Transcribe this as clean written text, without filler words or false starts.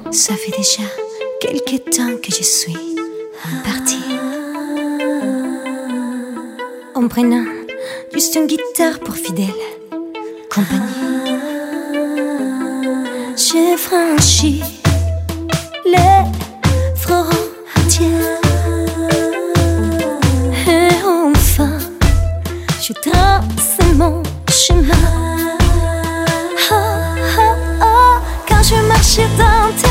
Ça fait déjà quelque temps que je suis partie, en prenant juste une guitare pour fidèle compagnie. J'ai franchi les frontières et enfin je trace mon chemin. Oh, oh, oh, quand je marche dans tes